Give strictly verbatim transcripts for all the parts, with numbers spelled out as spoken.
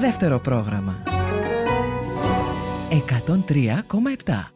Δεύτερο πρόγραμμα εκατόν τρία κόμμα επτά.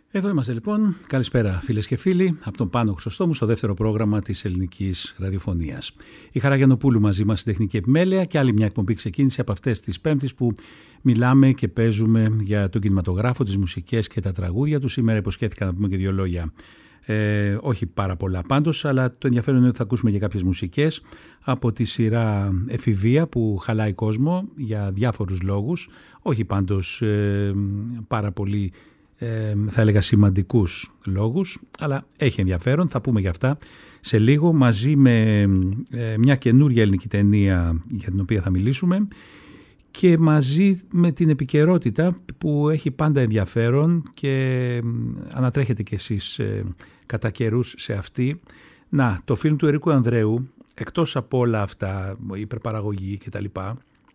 Εδώ είμαστε λοιπόν. Καλησπέρα φίλες και φίλοι από τον Πάνο Χρυσοστόμου στο δεύτερο πρόγραμμα της ελληνικής ραδιοφωνίας. Η Χαρά Γιαννοπούλου μαζί μας στην τεχνική επιμέλεια και άλλη μια εκπομπή ξεκίνησε από αυτές τις Πέμπτης που μιλάμε και παίζουμε για τον κινηματογράφο, τις μουσικές και τα τραγούδια του. Σήμερα υποσχέθηκα να πούμε και δύο λόγια. Ε, όχι πάρα πολλά πάντως, αλλά το ενδιαφέρον είναι ότι θα ακούσουμε και κάποιες μουσικές από τη σειρά Εφηβεία που χαλάει κόσμο για διάφορους λόγους, όχι πάντως ε, πάρα πολύ ε, θα έλεγα σημαντικούς λόγους, αλλά έχει ενδιαφέρον, θα πούμε για αυτά σε λίγο, μαζί με ε, μια καινούρια ελληνική ταινία για την οποία θα μιλήσουμε και μαζί με την επικαιρότητα που έχει πάντα ενδιαφέρον και ανατρέχετε κι εσείς ε, κατά καιρούς σε αυτή. Να, το φιλμ του Ερίκου Ανδρέου, εκτός από όλα αυτά, η υπερπαραγωγή και τα λοιπά,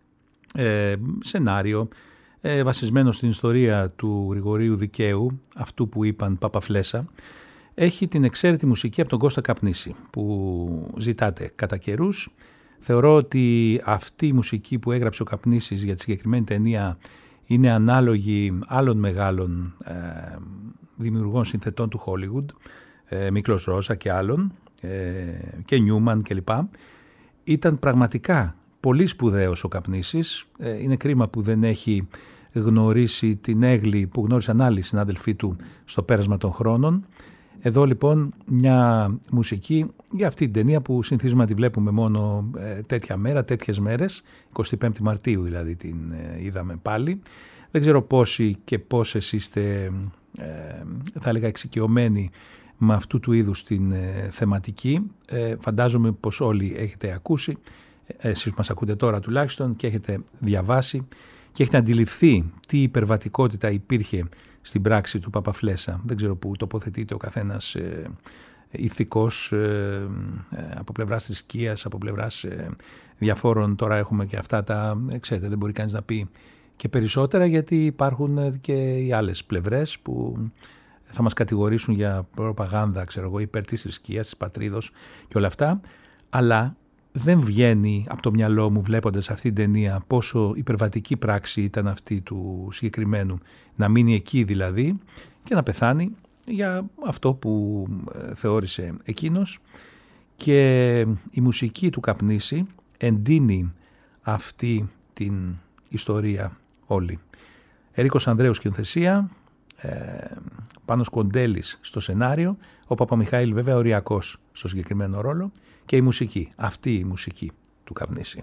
ε, σενάριο, ε, βασισμένο στην ιστορία του Γρηγορίου Δικαίου, αυτού που είπαν Παπαφλέσσα, έχει την εξαίρετη μουσική από τον Κώστα Καπνίση, που ζητάτε κατά καιρούς. Θεωρώ ότι αυτή η μουσική που έγραψε ο Καπνίσης για τη συγκεκριμένη ταινία είναι ανάλογη άλλων μεγάλων ε, δημιουργών συνθετών του Hollywood, ε, Μίκλος Ρώσα και άλλων, ε, και Νιούμαν κλπ. Ήταν πραγματικά πολύ σπουδαίος ο Καπνίσης. Ε, είναι κρίμα που δεν έχει γνωρίσει την έγκλη που γνώρισαν άλλοι συνάδελφοί του στο πέρασμα των χρόνων. Εδώ λοιπόν μια μουσική για αυτή την ταινία που συνηθίζουμε να τη βλέπουμε μόνο ε, τέτοια μέρα, τέτοιες μέρες, εικοστή πέμπτη Μαρτίου δηλαδή την ε, είδαμε πάλι. Δεν ξέρω πόσοι και πόσες είστε ε, θα έλεγα εξοικειωμένοι με αυτού του είδους την ε, θεματική. Ε, φαντάζομαι πως όλοι έχετε ακούσει, ε, εσείς μας ακούτε τώρα τουλάχιστον, και έχετε διαβάσει και έχετε αντιληφθεί τι υπερβατικότητα υπήρχε στην πράξη του Παπαφλέσσα. Δεν ξέρω πού τοποθετείται ο καθένας ε, ηθικός ε, ε, από πλευράς θρησκείας, από πλευράς ε, διαφόρων. Τώρα έχουμε και αυτά τα, ε, ξέρετε, δεν μπορεί κανείς να πει και περισσότερα, γιατί υπάρχουν και οι άλλες πλευρές που θα μας κατηγορήσουν για προπαγάνδα, ξέρω εγώ, υπέρ της θρησκείας, της πατρίδος και όλα αυτά. Αλλά δεν βγαίνει από το μυαλό μου, βλέποντας αυτή την ταινία, πόσο υπερβατική πράξη ήταν αυτή του συγκεκριμένου, να μείνει εκεί δηλαδή και να πεθάνει για αυτό που θεώρησε εκείνος. Και η μουσική του Καπνίση εντείνει αυτή την ιστορία όλη. Ερίκος Ανδρέου σκηνοθεσία, ε, Πάνος Κοντέλης στο σενάριο, ο Παπαμιχαήλ βέβαια οριακός στο συγκεκριμένο ρόλο, και η μουσική, αυτή η μουσική του Καπνίση.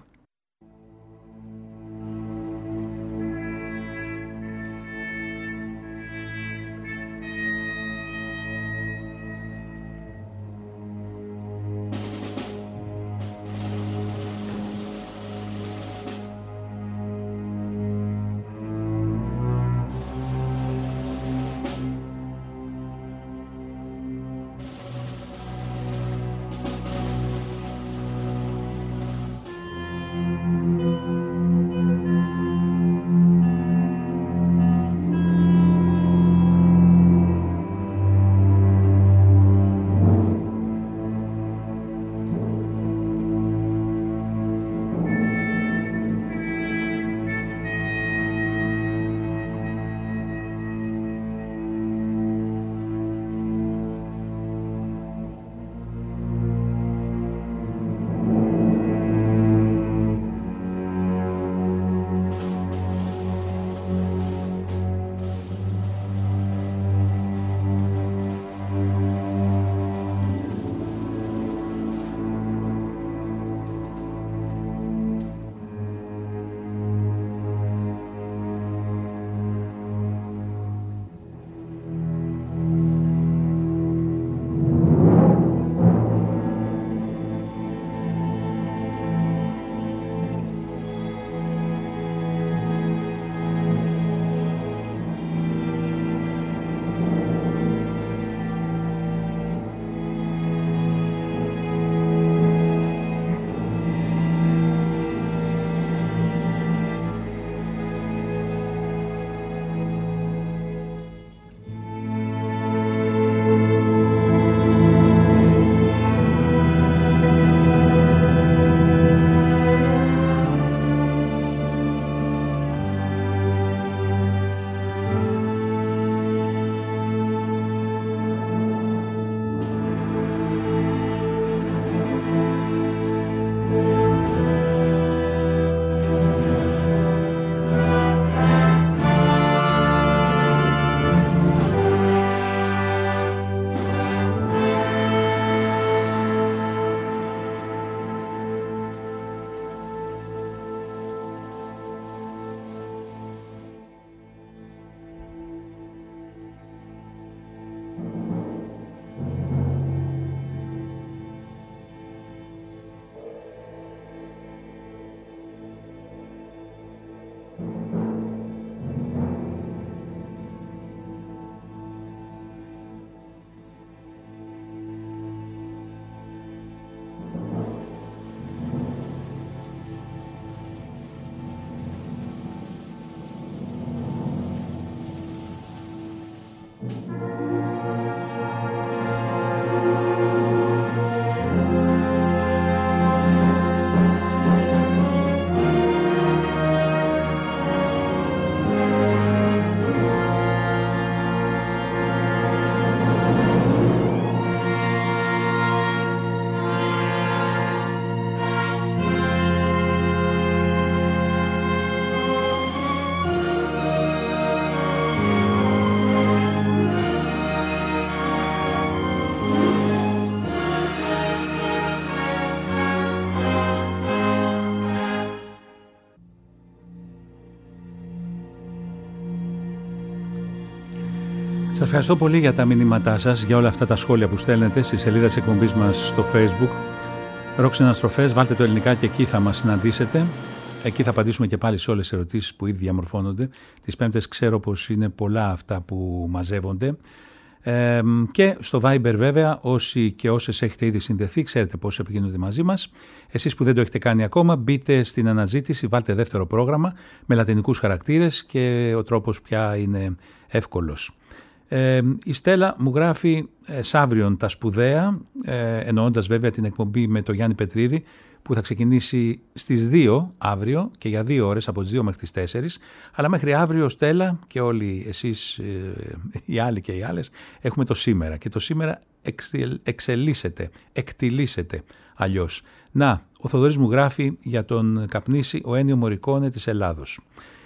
Σας ευχαριστώ πολύ για τα μηνύματά σας, για όλα αυτά τα σχόλια που στέλνετε στη σελίδα της εκπομπής μας στο Facebook. Ροκ Συναστροφές, βάλτε το ελληνικά και εκεί θα μας συναντήσετε. Εκεί θα απαντήσουμε και πάλι σε όλες τις ερωτήσεις που ήδη διαμορφώνονται. Τις Πέμπτες ξέρω πως είναι πολλά αυτά που μαζεύονται. Ε, και στο Viber βέβαια, όσοι και όσες έχετε ήδη συνδεθεί, ξέρετε πώς επικοινωνείτε μαζί μας. Εσείς που δεν το έχετε κάνει ακόμα, μπείτε στην αναζήτηση, βάλτε δεύτερο πρόγραμμα με λατινικούς χαρακτήρες και ο τρόπος πια είναι εύκολος. Ε, η Στέλλα μου γράφει ε, Σαύριον τα σπουδαία, ε, εννοώντας βέβαια την εκπομπή με τον Γιάννη Πετρίδη, που θα ξεκινήσει στις δύο αύριο και για δύο ώρες, από τις δύο μέχρι τις τέσσερις. Αλλά μέχρι αύριο, Στέλλα, και όλοι εσείς ε, οι άλλοι και οι άλλες, έχουμε το σήμερα. Και το σήμερα εξελίσσεται, εκτιλήσεται αλλιώς. Να, ο Θοδωρής μου γράφει για τον καπνίσει ο Ένιο Μωρικόνε της Ελλάδος.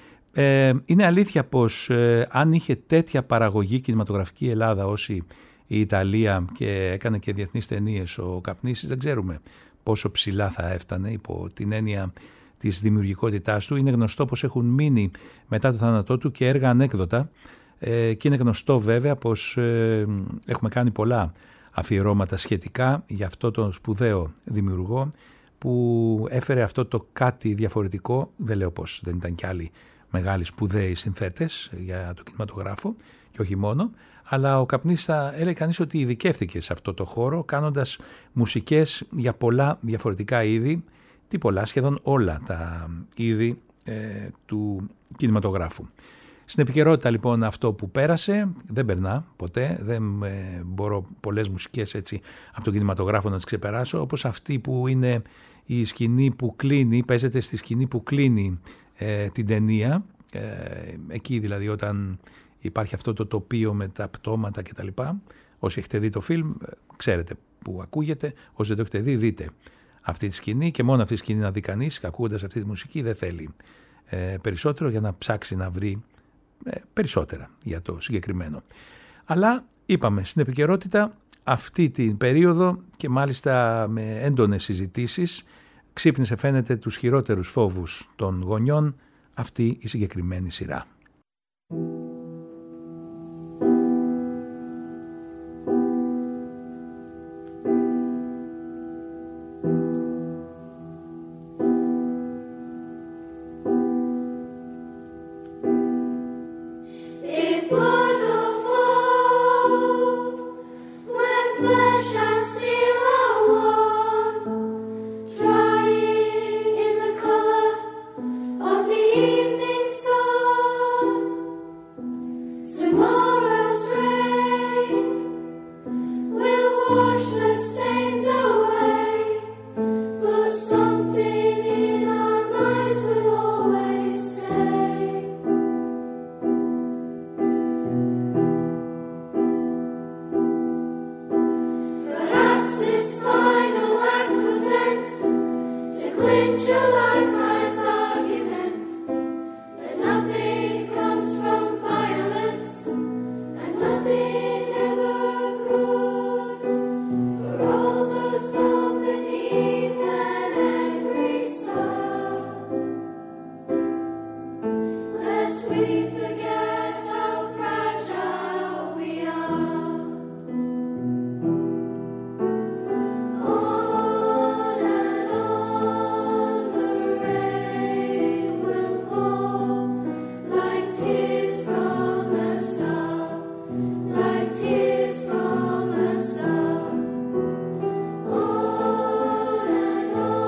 Ε, είναι αλήθεια πως ε, αν είχε τέτοια παραγωγή κινηματογραφική η Ελλάδα όσοι η Ιταλία και έκανε και διεθνείς ταινίες ο Καπνίσης, δεν ξέρουμε πόσο ψηλά θα έφτανε υπό την έννοια της δημιουργικότητάς του. Είναι γνωστό πως έχουν μείνει μετά το θάνατό του και έργα ανέκδοτα ε, και είναι γνωστό βέβαια πως ε, έχουμε κάνει πολλά αφιερώματα σχετικά για αυτό το σπουδαίο δημιουργό που έφερε αυτό το κάτι διαφορετικό. Δεν λέω πως δεν ήταν κι άλλοι μεγάλοι σπουδαίοι συνθέτες για το κινηματογράφο και όχι μόνο, αλλά ο Καπνής θα έλεγε κανείς ότι ειδικεύθηκε σε αυτό το χώρο κάνοντας μουσικές για πολλά διαφορετικά είδη, τι πολλά, σχεδόν όλα τα είδη ε, του κινηματογράφου. Στην επικαιρότητα λοιπόν αυτό που πέρασε δεν περνά ποτέ, δεν ε, μπορώ πολλές μουσικές έτσι από τον κινηματογράφο να τις ξεπεράσω, όπως αυτή που είναι η σκηνή που κλείνει, παίζεται στη σκηνή που κλείνει ε, την ταινία, ε, εκεί δηλαδή όταν υπάρχει αυτό το τοπίο με τα πτώματα κτλ. Όσοι έχετε δει το φιλμ, ξέρετε που ακούγεται. Όσοι δεν το έχετε δει, δείτε αυτή τη σκηνή και μόνο αυτή τη σκηνή να δει κανείς, ακούγοντας αυτή τη μουσική, δεν θέλει ε, περισσότερο για να ψάξει να βρει ε, περισσότερα για το συγκεκριμένο. Αλλά είπαμε στην επικαιρότητα αυτή την περίοδο και μάλιστα με έντονες συζητήσεις ξύπνησε φαίνεται τους χειρότερους φόβους των γονιών αυτή η συγκεκριμένη σειρά.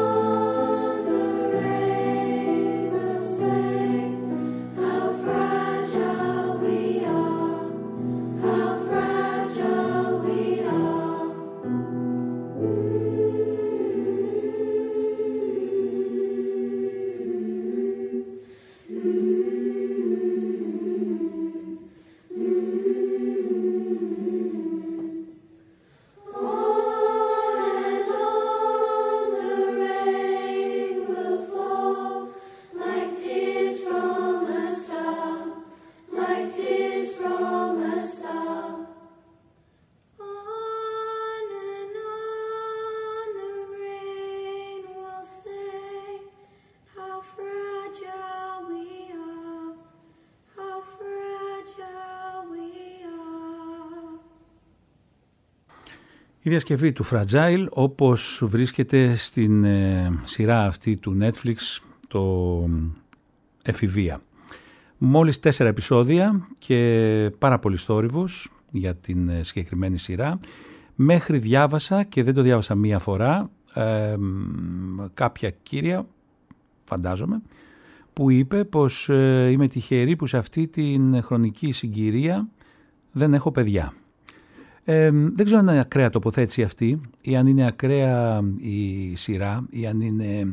Right. Η διασκευή του Fragile, όπως βρίσκεται στην ε, σειρά αυτή του Netflix, το Εφηβεία. Μόλις τέσσερα επεισόδια και πάρα πολύ θόρυβος για την ε, συγκεκριμένη σειρά. Μέχρι διάβασα, και δεν το διάβασα μία φορά, ε, κάποια κύρια, φαντάζομαι, που είπε πως ε, είμαι τυχερή που σε αυτή την χρονική συγκυρία δεν έχω παιδιά. Ε, δεν ξέρω αν είναι ακραία τοποθέτηση αυτή ή αν είναι ακραία η σειρά ή αν είναι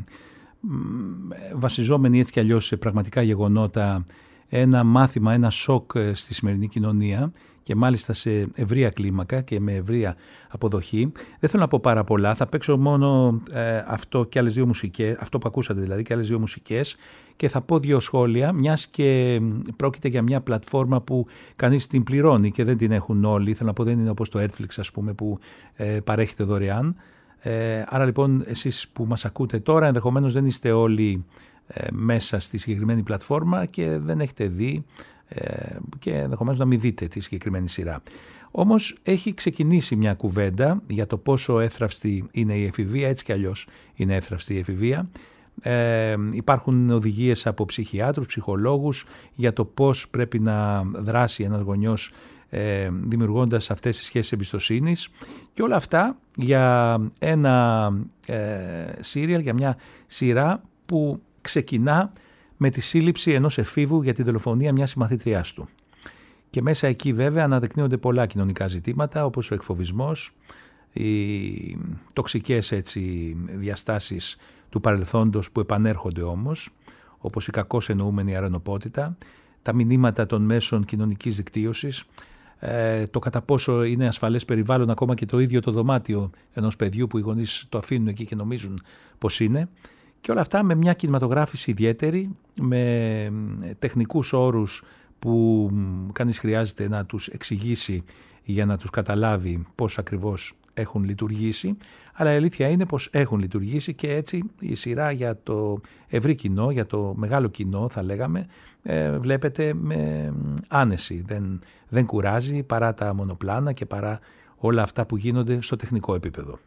βασιζόμενη έτσι κι αλλιώς σε πραγματικά γεγονότα, ένα μάθημα, ένα σοκ στη σημερινή κοινωνία και μάλιστα σε ευρεία κλίμακα και με ευρεία αποδοχή. Δεν θέλω να πω πάρα πολλά, θα παίξω μόνο ε, αυτό και άλλες δύο μουσικές, αυτό που ακούσατε δηλαδή και άλλες δύο μουσικές, και θα πω δύο σχόλια, μιας και πρόκειται για μια πλατφόρμα που κανείς την πληρώνει και δεν την έχουν όλοι. Θέλω να πω, δεν είναι όπως το Netflix, ας πούμε, που ε, παρέχεται δωρεάν. Ε, άρα λοιπόν εσείς που μας ακούτε τώρα ενδεχομένως δεν είστε όλοι ε, μέσα στη συγκεκριμένη πλατφόρμα και δεν έχετε δει ε, και ενδεχομένως να μην δείτε τη συγκεκριμένη σειρά. Όμως έχει ξεκινήσει μια κουβέντα για το πόσο εύθραυστη είναι η εφηβεία, έτσι κι αλλιώς είναι εύθραυστη η εφηβεία. Ε, υπάρχουν οδηγίες από ψυχιάτρους, ψυχολόγους για το πώς πρέπει να δράσει ένας γονιός ε, δημιουργώντας αυτές τις σχέσεις εμπιστοσύνης, και όλα αυτά για ένα ε, σύριαλ, για μια σειρά που ξεκινά με τη σύλληψη ενός εφήβου για τη δολοφονία μιας συμμαθήτριάς του. Και μέσα εκεί βέβαια αναδεικνύονται πολλά κοινωνικά ζητήματα, όπως ο εκφοβισμός, οι τοξικές έτσι διαστάσεις του παρελθόντος που επανέρχονται όμως, όπως η κακώς εννοούμενη αρενοπότητα, τα μηνύματα των μέσων κοινωνικής δικτύωσης, ε, το κατά πόσο είναι ασφαλές περιβάλλον ακόμα και το ίδιο το δωμάτιο ενός παιδιού που οι γονείς το αφήνουν εκεί και νομίζουν πως είναι, και όλα αυτά με μια κινηματογράφηση ιδιαίτερη, με τεχνικούς όρους που κανείς χρειάζεται να τους εξηγήσει για να τους καταλάβει πώς ακριβώς έχουν λειτουργήσει, αλλά η αλήθεια είναι πως έχουν λειτουργήσει, και έτσι η σειρά για το ευρύ κοινό, για το μεγάλο κοινό θα λέγαμε, ε, βλέπετε με άνεση. Δεν, δεν κουράζει παρά τα μονοπλάνα και παρά όλα αυτά που γίνονται στο τεχνικό επίπεδο.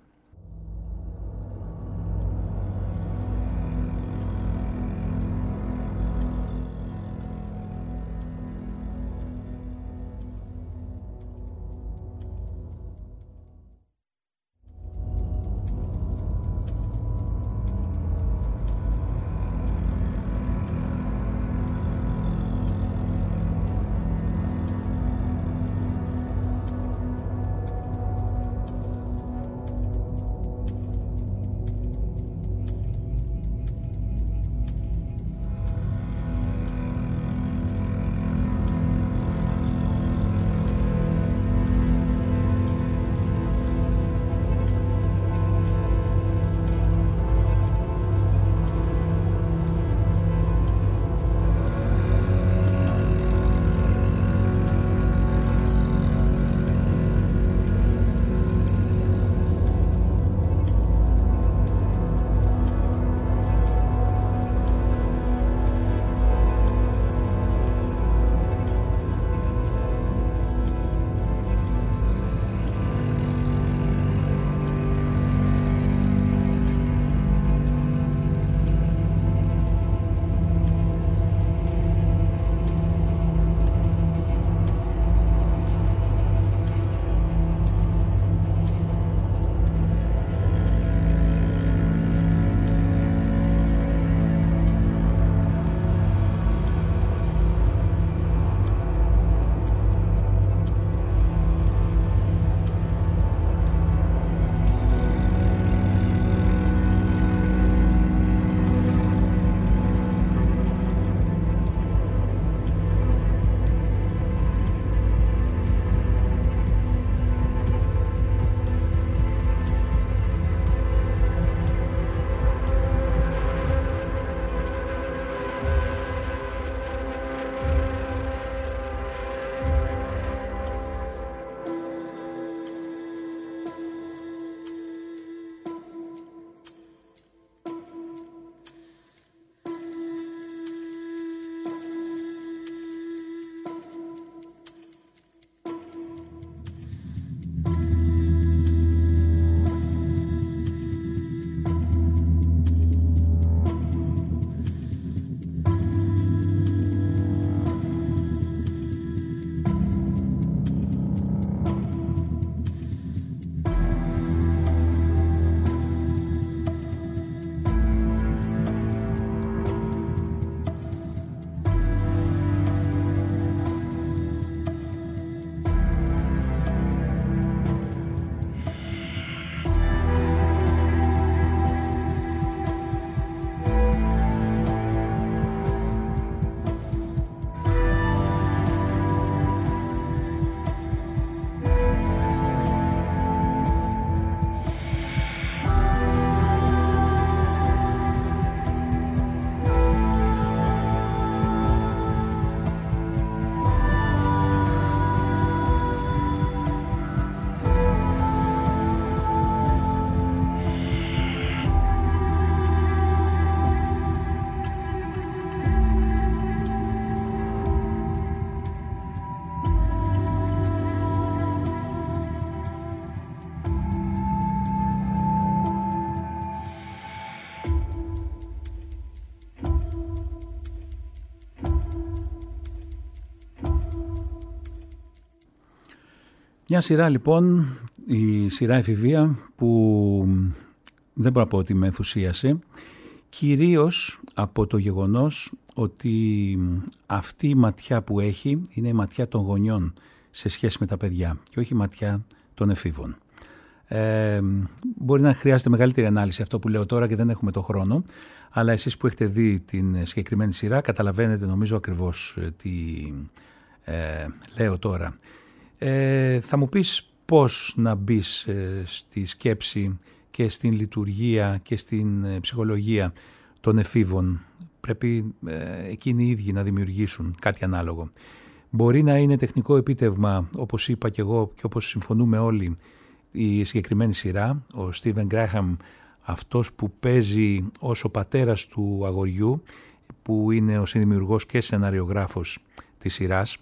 Μια σειρά λοιπόν, η σειρά Εφηβεία, που δεν μπορώ να πω ότι με ενθουσίασε, κυρίως από το γεγονός ότι αυτή η ματιά που έχει είναι η ματιά των γονιών σε σχέση με τα παιδιά και όχι η ματιά των εφήβων. Ε, μπορεί να χρειάζεται μεγαλύτερη ανάλυση αυτό που λέω τώρα και δεν έχουμε το χρόνο, αλλά εσείς που έχετε δει την συγκεκριμένη σειρά καταλαβαίνετε νομίζω ακριβώς τι ε, λέω τώρα. Ε, θα μου πεις πώς να μπεις ε, στη σκέψη και στην λειτουργία και στην ε, ψυχολογία των εφήβων. Πρέπει ε, εκείνοι οι ίδιοι να δημιουργήσουν κάτι ανάλογο. Μπορεί να είναι τεχνικό επίτευγμα, όπως είπα και εγώ και όπως συμφωνούμε όλοι, η συγκεκριμένη σειρά, ο Στίβεν Γκράχαμ, αυτός που παίζει ως ο πατέρας του αγοριού, που είναι ο συνδημιουργός και σεναριογράφος της σειράς,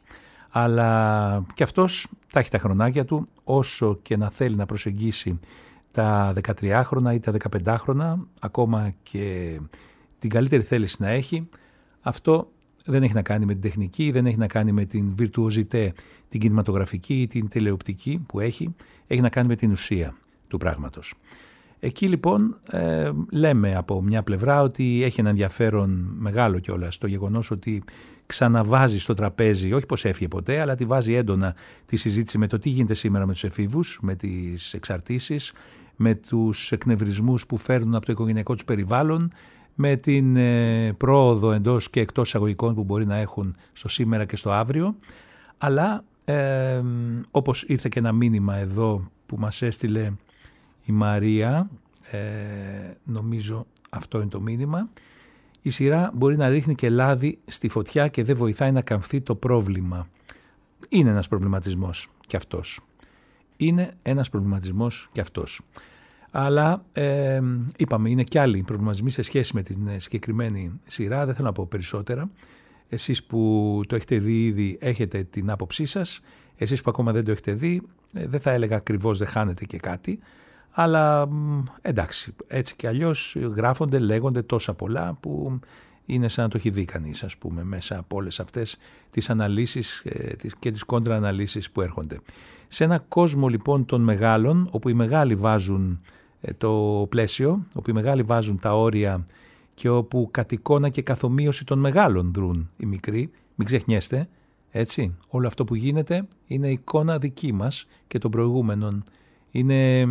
αλλά και αυτός τα έχει τα χρονάκια του, όσο και να θέλει να προσεγγίσει τα δεκατριάχρονα ή τα δεκαπεντάχρονα, ακόμα και την καλύτερη θέληση να έχει, αυτό δεν έχει να κάνει με την τεχνική, δεν έχει να κάνει με την βιρτουοζιτέ, την κινηματογραφική ή την τηλεοπτική που έχει, έχει να κάνει με την ουσία του πράγματος. Εκεί λοιπόν ε, λέμε από μια πλευρά ότι έχει ένα ενδιαφέρον μεγάλο κιόλας το γεγονός ότι ξαναβάζει στο τραπέζι, όχι πως έφυγε ποτέ, αλλά τη βάζει έντονα τη συζήτηση με το τι γίνεται σήμερα με τους εφήβους, με τις εξαρτήσεις, με τους εκνευρισμούς που φέρνουν από το οικογενειακό τους περιβάλλον, με την ε, πρόοδο εντός και εκτός εισαγωγικών που μπορεί να έχουν στο σήμερα και στο αύριο, αλλά ε, όπως ήρθε και ένα μήνυμα εδώ που μας έστειλε η Μαρία, ε, νομίζω αυτό είναι το μήνυμα, η σειρά μπορεί να ρίχνει και λάδι στη φωτιά και δεν βοηθάει να καμφθεί το πρόβλημα. Είναι ένας προβληματισμός κι αυτός. Είναι ένας προβληματισμός κι αυτός. Αλλά ε, είπαμε, είναι κι άλλοι προβληματισμοί σε σχέση με την συγκεκριμένη σειρά, δεν θέλω να πω περισσότερα. Εσείς που το έχετε δει ήδη έχετε την άποψή σας, εσείς που ακόμα δεν το έχετε δει, ε, δεν θα έλεγα ακριβώς δεν χάνετε και κάτι, αλλά εντάξει, έτσι και αλλιώς γράφονται, λέγονται τόσα πολλά που είναι σαν να το έχει δει κανείς, ας πούμε, μέσα από όλες αυτές τις αναλύσεις ε, και τις κόντρα αναλύσεις που έρχονται. Σε ένα κόσμο λοιπόν των μεγάλων, όπου οι μεγάλοι βάζουν το πλαίσιο, όπου οι μεγάλοι βάζουν τα όρια και όπου κατ' εικόνα και καθομοίωση των μεγάλων δρούν οι μικροί, μην ξεχνιέστε, έτσι, όλο αυτό που γίνεται είναι εικόνα δική μας και των προηγούμενων. Είναι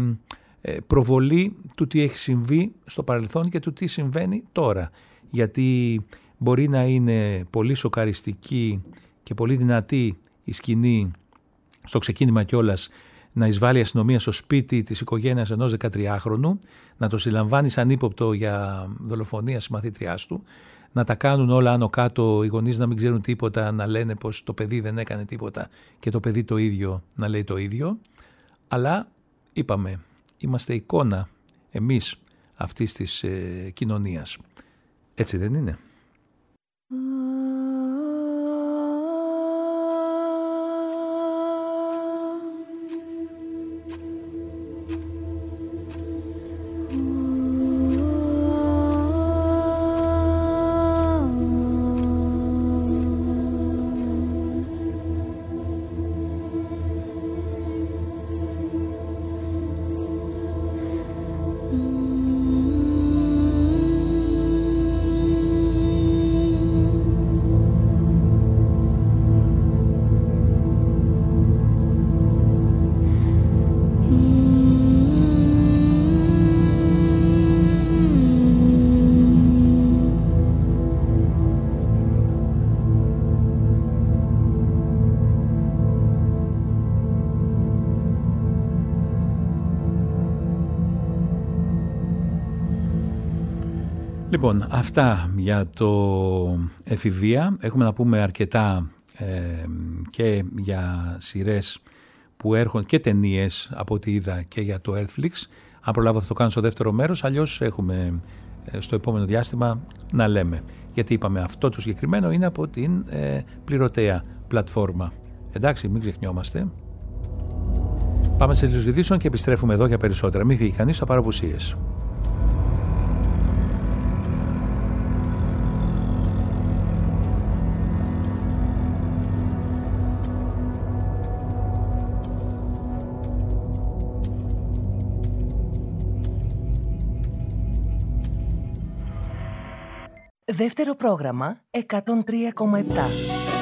προβολή του τι έχει συμβεί στο παρελθόν και του τι συμβαίνει τώρα. Γιατί μπορεί να είναι πολύ σοκαριστική και πολύ δυνατή η σκηνή στο ξεκίνημα κιόλας να εισβάλλει η αστυνομία στο σπίτι της οικογένειας ενός δεκατριάχρονου, να το συλλαμβάνει σαν ύποπτο για δολοφονία συμμαθήτριάς του, να τα κάνουν όλα άνω κάτω, οι γονείς να μην ξέρουν τίποτα, να λένε πως το παιδί δεν έκανε τίποτα και το παιδί το ίδιο να λέει το ίδιο. Αλλά είπαμε, είμαστε εικόνα εμείς αυτής της ε, κοινωνίας. Έτσι δεν είναι? Λοιπόν, αυτά για το Εφηβεία. Έχουμε να πούμε αρκετά ε, και για σειρές που έρχονται και ταινίες από ό,τι είδα και για το Earthflix. Αν προλάβω θα το κάνω στο δεύτερο μέρος, αλλιώς έχουμε ε, στο επόμενο διάστημα να λέμε. Γιατί είπαμε αυτό το συγκεκριμένο είναι από την ε, πληρωτέα πλατφόρμα. Εντάξει, μην ξεχνιόμαστε. Πάμε σε τίτλους ειδήσεων και επιστρέφουμε εδώ για περισσότερα. Μην φύγει κανείς από παραπουσίες. Δεύτερο πρόγραμμα εκατόν τρία κόμμα επτά.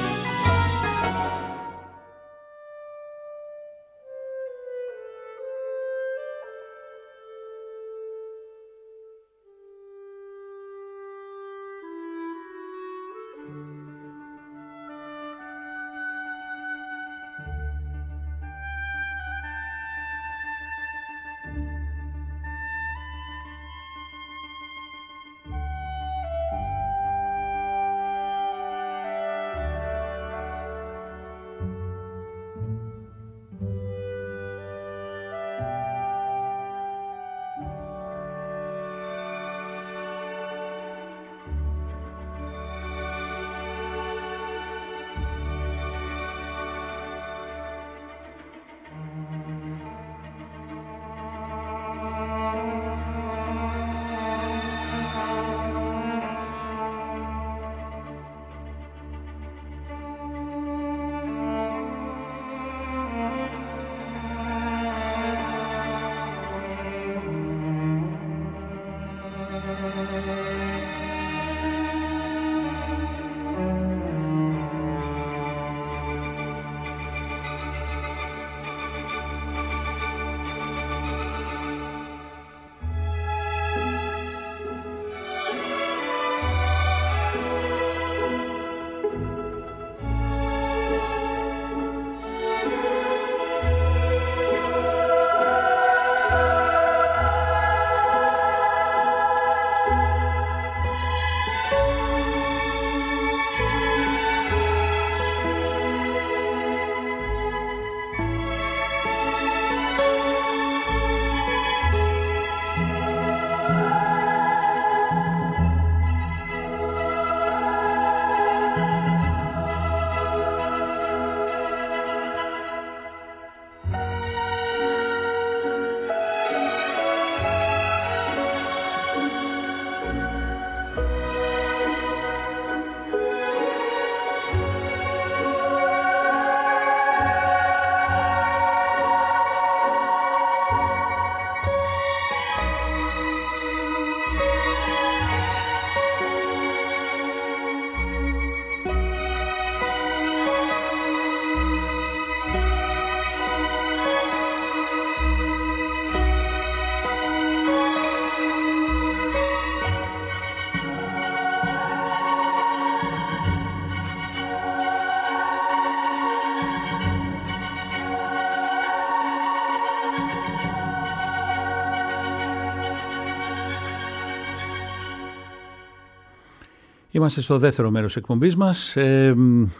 Είμαστε στο δεύτερο μέρος εκπομπής μας. Ε,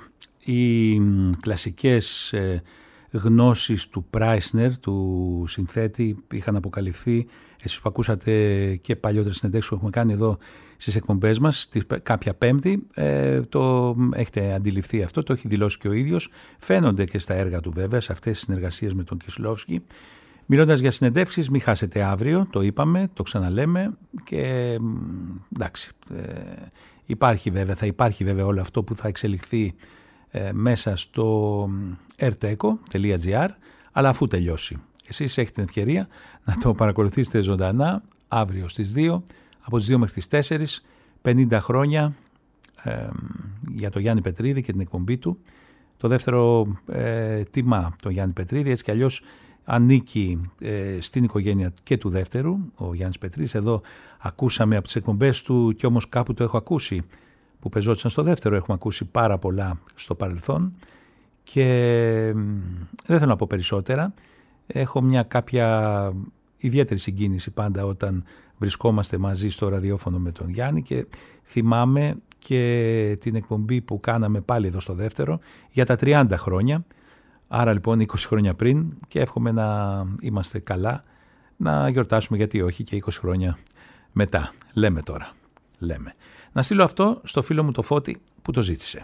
οι κλασικές ε, γνώσεις του Πράισνερ, του συνθέτη, είχαν αποκαλυφθεί. Εσείς που ακούσατε και παλιότερες συνεντεύξεις που έχουμε κάνει εδώ στις εκπομπές μας, κάποια Πέμπτη, ε, το έχετε αντιληφθεί αυτό, το έχει δηλώσει και ο ίδιος. Φαίνονται και στα έργα του βέβαια, σε αυτές τις συνεργασίες με τον Κισλόφσκι. Μιλώντας για συνεντεύξεις, μην χάσετε αύριο, το είπαμε, το ξαναλέμε και εντάξει, ε, υπάρχει βέβαια, θα υπάρχει βέβαια όλο αυτό που θα εξελιχθεί ε, μέσα στο ερτέκο τελεία τζι άρ, αλλά αφού τελειώσει. Εσείς έχετε την ευκαιρία να το παρακολουθήσετε ζωντανά αύριο στις δύο, από τις δύο μέχρι τις τέσσερις, πενήντα χρόνια ε, για τον Γιάννη Πετρίδη και την εκπομπή του. Το δεύτερο ε, τιμά τον Γιάννη Πετρίδη, έτσι κι αλλιώς ανήκει ε, στην οικογένεια και του δεύτερου, ο Γιάννης Πετρίδης. Εδώ ακούσαμε από τις εκπομπές του και όμως κάπου το έχω ακούσει, που πεζόντουσαν στο δεύτερο, έχουμε ακούσει πάρα πολλά στο παρελθόν και ε, δεν θέλω να πω περισσότερα. Έχω μια κάποια ιδιαίτερη συγκίνηση πάντα όταν βρισκόμαστε μαζί στο ραδιόφωνο με τον Γιάννη και θυμάμαι και την εκπομπή που κάναμε πάλι εδώ στο δεύτερο για τα τριάντα χρόνια. Άρα λοιπόν είκοσι χρόνια πριν, και εύχομαι να είμαστε καλά, να γιορτάσουμε, γιατί όχι, και είκοσι χρόνια μετά. Λέμε τώρα, λέμε. Να στείλω αυτό στο φίλο μου το Φώτη που το ζήτησε.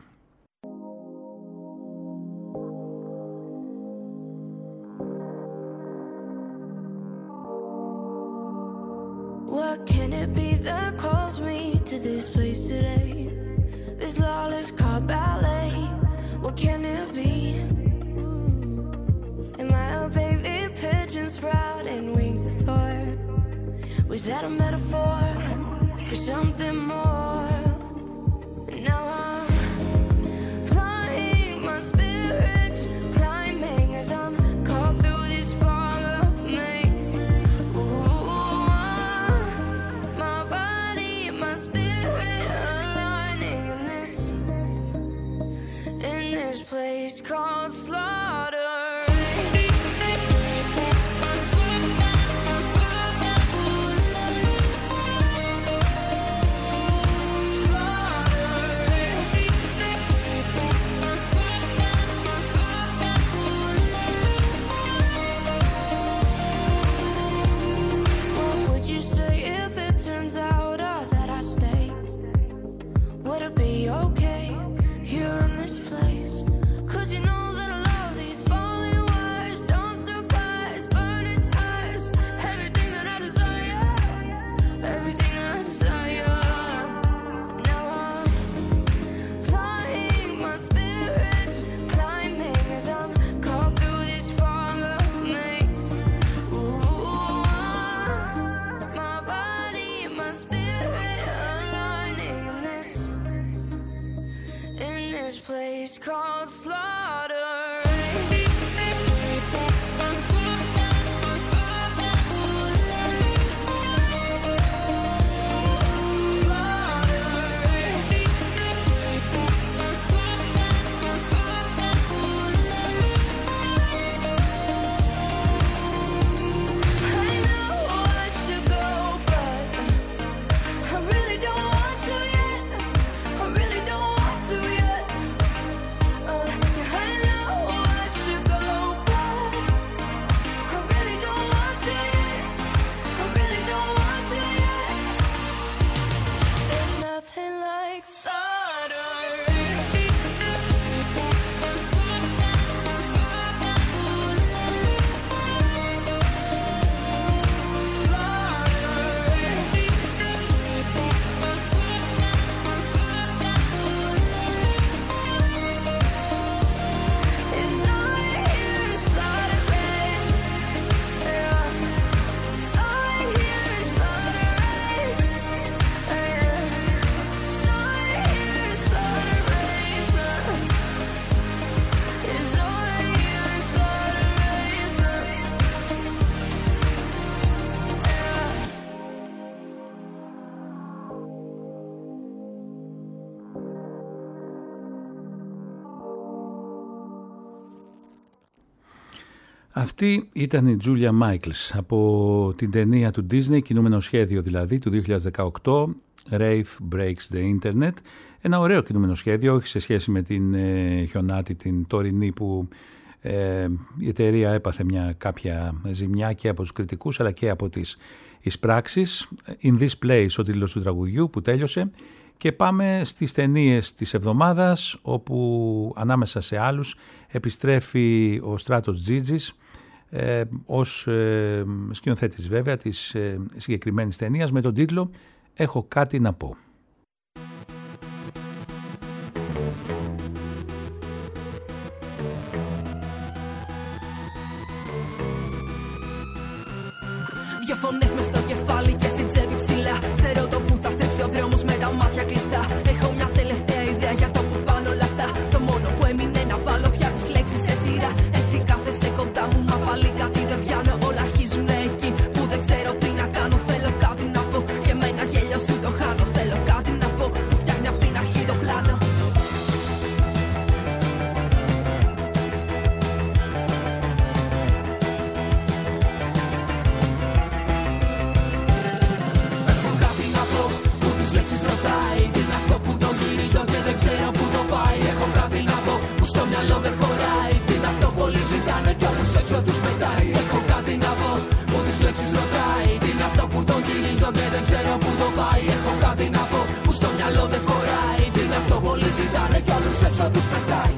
What can it be that calls me to this place today? This lawless car ballet. What can it be? Am I a baby pigeon sprouting wings to soar? Was that a metaphor for something more? this place called slaughter. Okay, here in this place, 'cause you know that I love these falling wires, don't suffice, burning tires, everything that I desire, everything that I desire. Now I'm flying, my spirit's climbing as I'm caught through this fog of maze. Ooh, my body, my spirit aligning in this in this place called slaughter. Αυτή ήταν η Julia Michaels από την ταινία του Disney, κινούμενο σχέδιο δηλαδή, του δύο χιλιάδες δεκαοκτώ, Rafe Breaks the Internet. Ένα ωραίο κινούμενο σχέδιο, όχι σε σχέση με την ε, χιονάτη, την τωρινή που ε, η εταιρεία έπαθε μια κάποια ζημιά και από τους κριτικούς αλλά και από τις εισπράξεις. In This Place, ο τίτλος του τραγουδιού που τέλειωσε. Και πάμε στις ταινίες της εβδομάδας, όπου ανάμεσα σε άλλους επιστρέφει ο Στράτος Τζίτζης ε, ως ε, σκηνοθέτης βέβαια της ε, συγκεκριμένης ταινίας με τον τίτλο «Έχω κάτι να πω». Δυο φωνές μες στο κεφάλι και στην τσέπη ψηλά. Ξέρω το που θα στρέψει ο δρόμος με τα μάτια κλειστά. Έχω μια τελευταία ιδέα για το που πάνε όλα αυτά. Το μόνο που έμεινε να βάλω πια τις λέξεις σε σειρά. Εσύ κάθεσαι κοντά μου, μα πάλι κάτι δεν πιάνω. Όλα αρχίζουν εκεί που δεν ξέρω τι να κάνω. Θέλω κάτι να πω και με ένα γέλιο σου το χάνω. Θέλω κάτι να πω που φτιάχνει απ' την αρχή το πλάνο. Ρωτάει τι είναι αυτό που το γυρίζω και δεν ξέρω που το πάει. Έχω κάτι να πω που στο μυαλό δεν χωράει. Τι είναι αυτό που όλοι ζητάνε κι όμως έξω τους πετάει. Έχω κάτι να πω που τις λέξεις ρωτάει. Τι είναι αυτό που το γυρίζω και δεν ξέρω που το πάει. Έχω κάτι να πω που στο μυαλό δεν χωράει. Τι είναι αυτό που όλοι ζητάνε κι όλους έξω τους πετάει.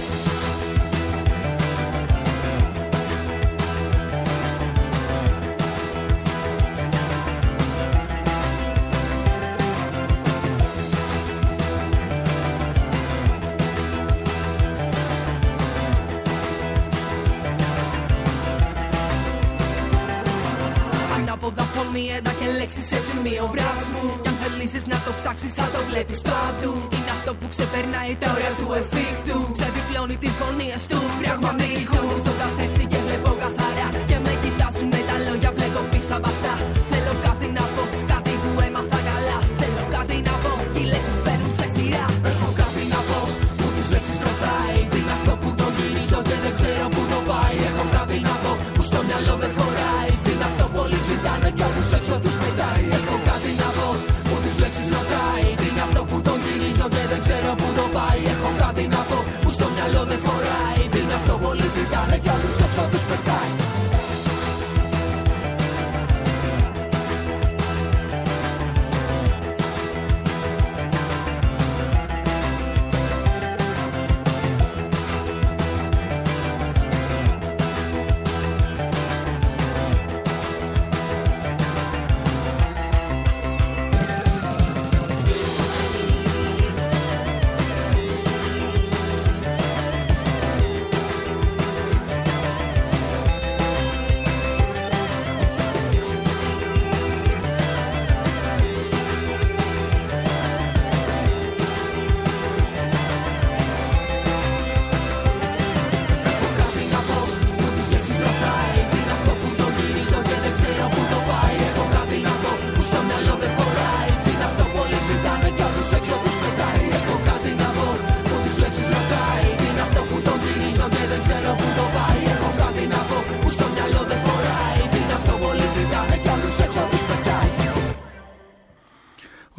Έντα και λέξεις σε σημείο βράσμου. Κι αν θελήσεις να το ψάξεις θα το βλέπεις παντού. Είναι αυτό που ξεπερνάει τα όρια του εφίκτου. Ξεδιπλώνει τις γωνίες του πραγματικού. Κοιτάζω στον καθρέφτη και βλέπω καθαρά. Και με κοιτάζουνε τα λόγια, βλέπω πίσω απ' αυτά. Θέλω κάτι να πω, κάτι που έμαθα καλά. Θέλω κάτι να πω, και οι λέξεις παίρνουν σε σειρά. Έχω κάτι να πω, που τις λέξεις ρωτάει. Την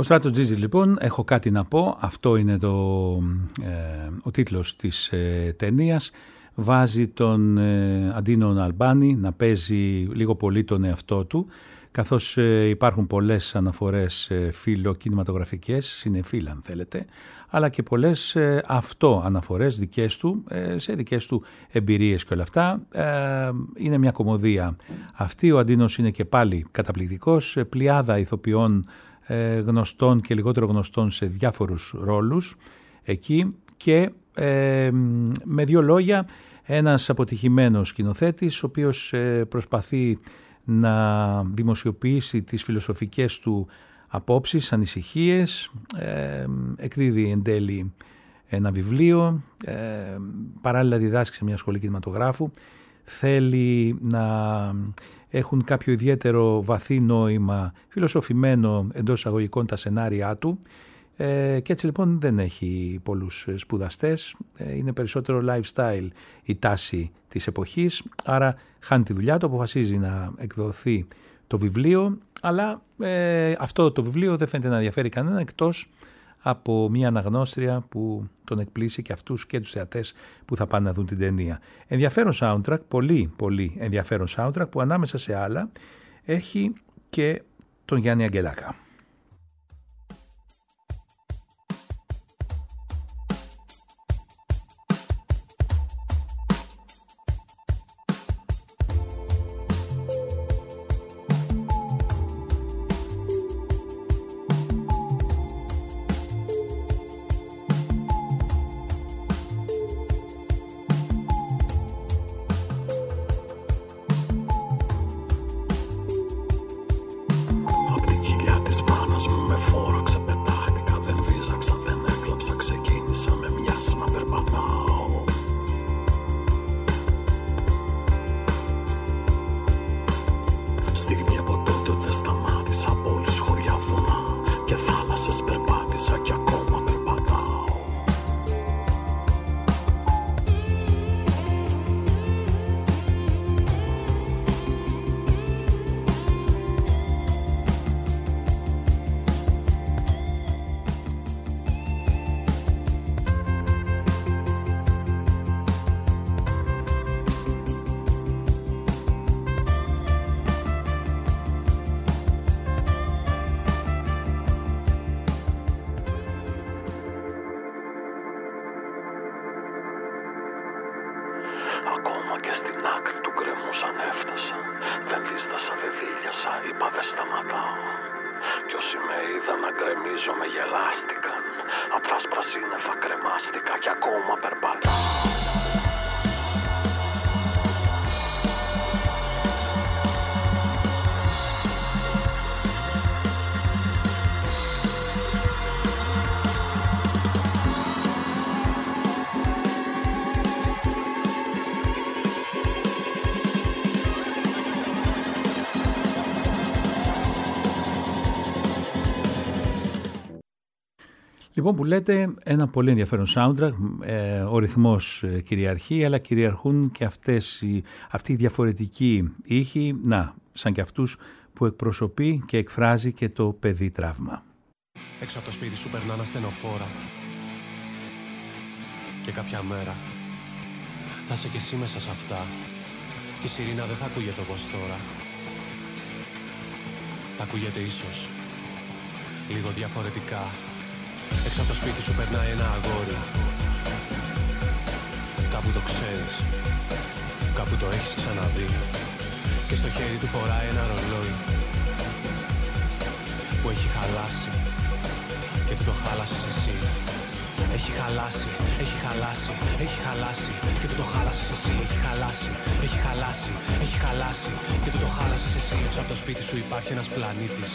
Ο Στράτος Τζίτζι λοιπόν, έχω κάτι να πω, αυτό είναι το, ε, ο τίτλος της ε, ταινίας. Βάζει τον ε, Αντίνο Αλμπάνη να παίζει λίγο πολύ τον εαυτό του, καθώς ε, υπάρχουν πολλές αναφορές ε, φιλοκινηματογραφικές, συνεφίλ αν θέλετε, αλλά και πολλές ε, αυτοαναφορές δικές του, ε, σε δικές του εμπειρίες και όλα αυτά. Ε, είναι μια κωμωδία αυτή, ο Αντίνος είναι και πάλι καταπληκτικός, πλειάδα ηθοποιών ε, γνωστών και λιγότερο γνωστών σε διάφορους ρόλους εκεί και ε, με δύο λόγια ένας αποτυχημένος σκηνοθέτης ο οποίος ε, προσπαθεί να δημοσιοποιήσει τις φιλοσοφικές του απόψεις, ανησυχίες, ε, εκδίδει εν τέλει ένα βιβλίο, ε, παράλληλα διδάσκει σε μια σχολή κινηματογράφου, θέλει να έχουν κάποιο ιδιαίτερο βαθύ νόημα, φιλοσοφημένο εντός εισαγωγικών τα σενάρια του, ε, και έτσι λοιπόν δεν έχει πολλούς σπουδαστές, ε, είναι περισσότερο lifestyle η τάση της εποχής, άρα χάνει τη δουλειά του, αποφασίζει να εκδοθεί το βιβλίο, αλλά ε, αυτό το βιβλίο δεν φαίνεται να ενδιαφέρει κανένα εκτός από μια αναγνώστρια που τον εκπλήσει και αυτούς και τους θεατές που θα πάνε να δουν την ταινία. Ενδιαφέρον soundtrack, πολύ πολύ ενδιαφέρον soundtrack που ανάμεσα σε άλλα έχει και τον Γιάννη Αγγελάκα. Ακόμα και στην άκρη του γκρεμού σαν έφτασα, δεν δίστασα, δεν δίλιασα, είπα δεν σταματάω. Κι όσοι με είδαν να γκρεμίζω με γελάστηκαν, απ' τα άσπρα σύννεφα κρεμάστηκα κι ακόμα περπατάω. Λοιπόν, που λέτε, ένα πολύ ενδιαφέρον soundtrack, ε, ο ρυθμός ε, κυριαρχεί, αλλά κυριαρχούν και αυτές οι, αυτοί οι διαφορετικοί ήχοι, να, σαν και αυτούς που εκπροσωπεί και εκφράζει και το παιδί τραύμα. Έξω από το σπίτι σου περνάνε ασθενοφόρα και κάποια μέρα θα είσαι κι εσύ μέσα σε αυτά και η σιρήνα δεν θα ακούγεται όπως τώρα. Θα ακούγεται ίσως λίγο διαφορετικά. Έξω από το σπίτι σου περνάει ένα αγόρι. Κάπου το ξέρεις, κάπου το έχεις ξαναδεί. Και στο χέρι του φοράει ένα ρολόι που έχει χαλάσει και του το χάλασες εσύ. Έχει χαλάσει, έχει χαλάσει, έχει χαλάσει και του το χάλασες εσύ. Έχει χαλάσει, έχει χαλάσει, έχει χαλάσει και του το χάλασες εσύ. Έξω από το σπίτι σου υπάρχει ένας πλανήτης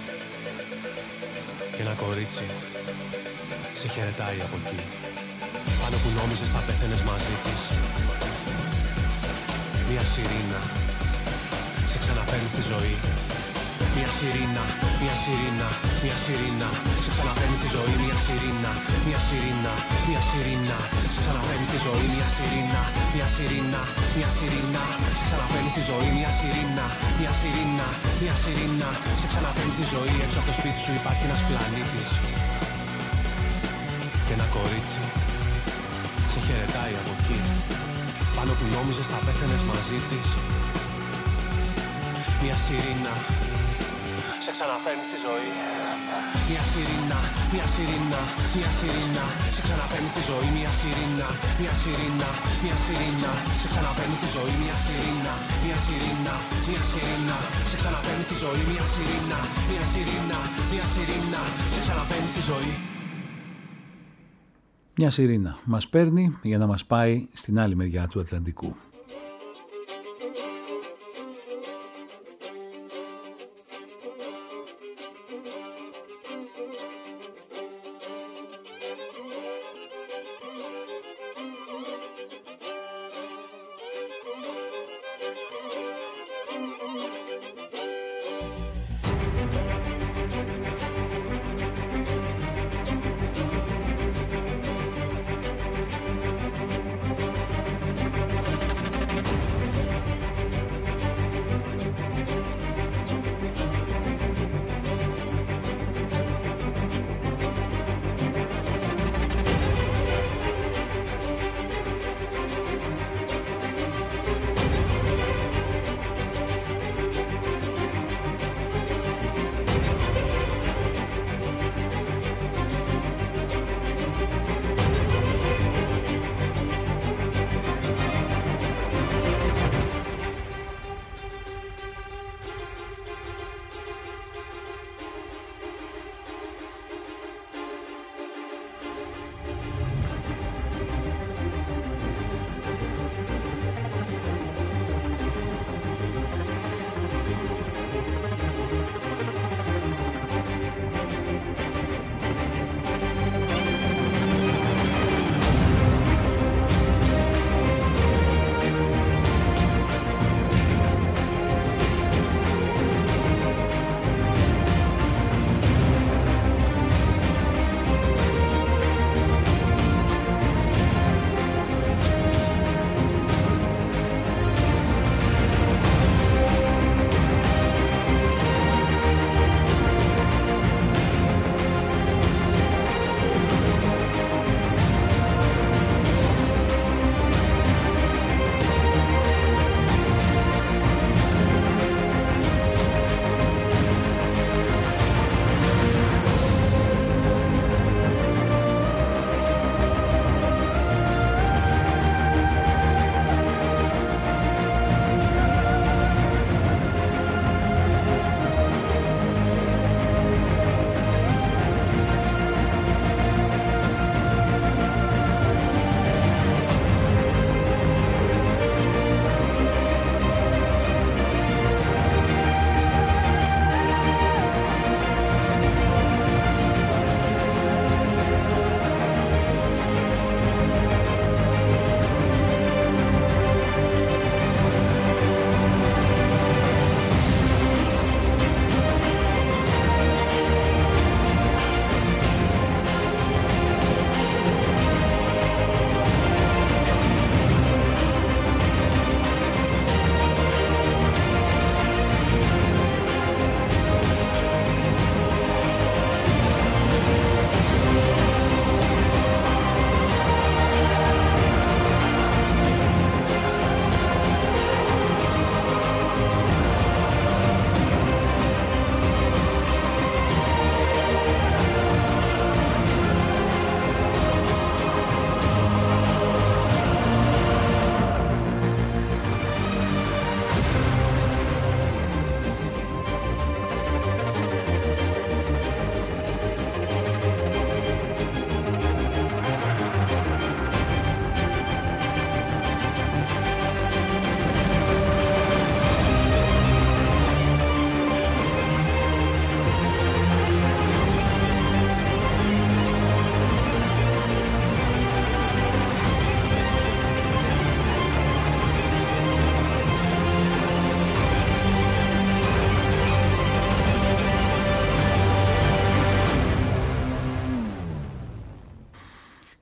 και ένα κορίτσι σε χαιρετάει από εκεί, πάνω που νόμιζες θα πέθαινες μαζί της. Μια σιρήνα σε ξαναφέρνει στη ζωή μια σιρήνα, μια σιρήνα, μια σιρήνα. Σε ξαναφέρνει στη ζωή μια σιρήνα, μια σιρήνα, μια σιρήνα. Σε ξαναφέρνει στη ζωή μια σιρήνα, μια σιρήνα, μια σιρήνα. Σε ξαναφέρνει στη ζωή μια σιρήνα, μια σιρήνα, μια σιρήνα. Σε ξαναφέρνει στη ζωή. Έξω από το σπίτι σου υπάρχει ένας πλανήτης και ένα κορίτσι σε χαιρετάει από εκεί, πάνω που νόμιζες θα πέθαινες μαζί της. Μια σιρήνα σε ξαναφέρνει στη ζωή. Μια σιρήνα, μια σιρήνα, μια σιρήνα. Σε ξαναφέρνει στη ζωή. Μια σιρήνα, μια σιρήνα, μια σιρήνα. Σε ξαναφέρνει στη ζωή. Μια σιρήνα, μια σιρήνα, μια σιρήνα. Σε ξαναφέρνει στη ζωή. Μια σιρήνα, μια σιρήνα, μια σιρήνα. Σε ξαναφέρνει στη ζωή. Μια σιρήνα μας παίρνει για να μας πάει στην άλλη μεριά του Ατλαντικού.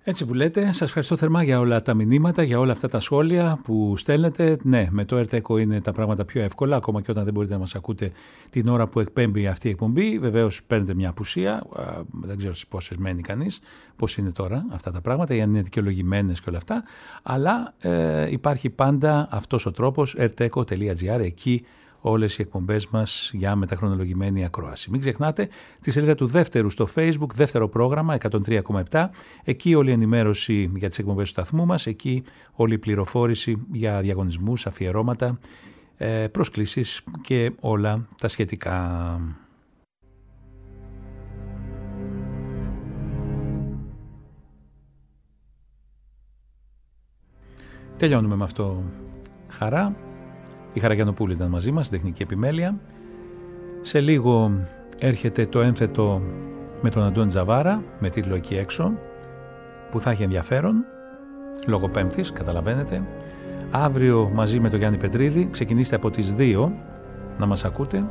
Έτσι που λέτε, σας ευχαριστώ θερμά για όλα τα μηνύματα, για όλα αυτά τα σχόλια που στέλνετε. Ναι, με το Ερτέκο είναι τα πράγματα πιο εύκολα, ακόμα και όταν δεν μπορείτε να μας ακούτε την ώρα που εκπέμπει αυτή η εκπομπή. Βεβαίως παίρνετε μια απουσία, δεν ξέρω στις πόσες μένει κανείς, πώς είναι τώρα αυτά τα πράγματα, ή αν είναι δικαιολογημένες και όλα αυτά. Αλλά ε, υπάρχει πάντα αυτός ο τρόπος, ερτέκο τελεία τζι άρ, εκεί όλες οι εκπομπές μας για μεταχρονολογημένη ακρόαση. Μην ξεχνάτε τη σελίδα του δεύτερου στο Facebook, δεύτερο πρόγραμμα εκατόν τρία κόμμα επτά. Εκεί όλη η ενημέρωση για τις εκπομπές του σταθμού μας, εκεί όλη η πληροφόρηση για διαγωνισμούς, αφιερώματα, προσκλήσεις και όλα τα σχετικά. Τελειώνουμε με αυτό, χαρά. Η Χαραγιανοπούλη ήταν μαζί μας, τεχνική επιμέλεια. Σε λίγο έρχεται το ένθετο με τον Αντώνη Τζαβάρα, με τίτλο «Εκεί έξω», που θα έχει ενδιαφέρον, λόγω Πέμπτης, καταλαβαίνετε. Αύριο μαζί με τον Γιάννη Πετρίδη, ξεκινήστε από τις δύο να μας ακούτε.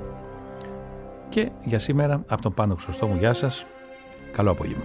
Και για σήμερα, από τον Πάνο Χρυσοστόμου, γεια σας, καλό απόγευμα.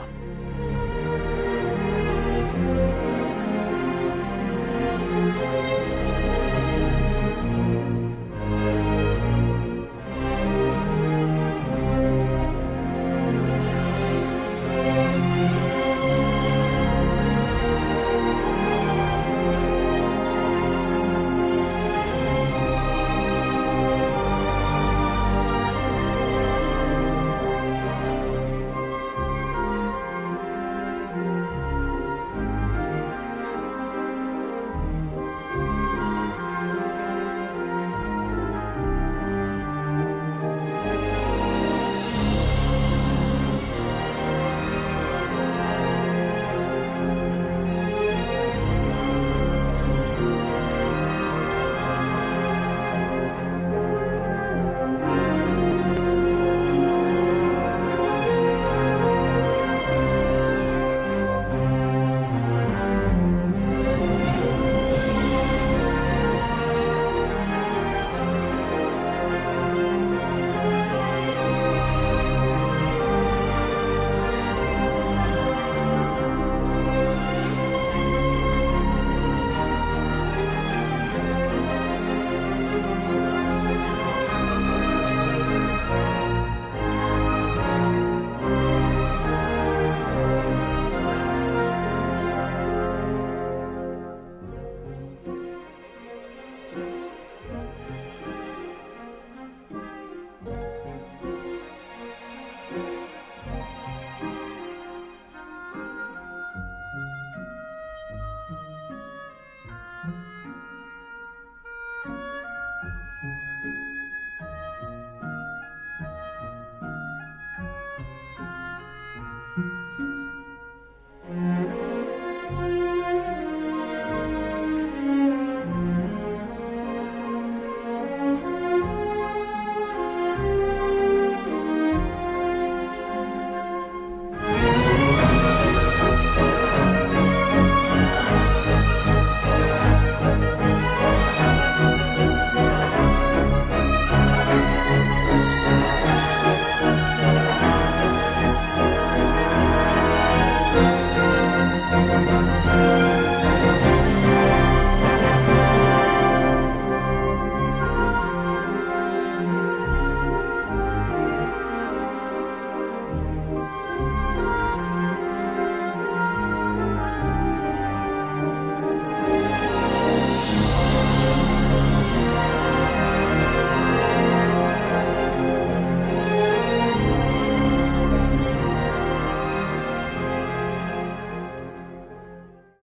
Thank you.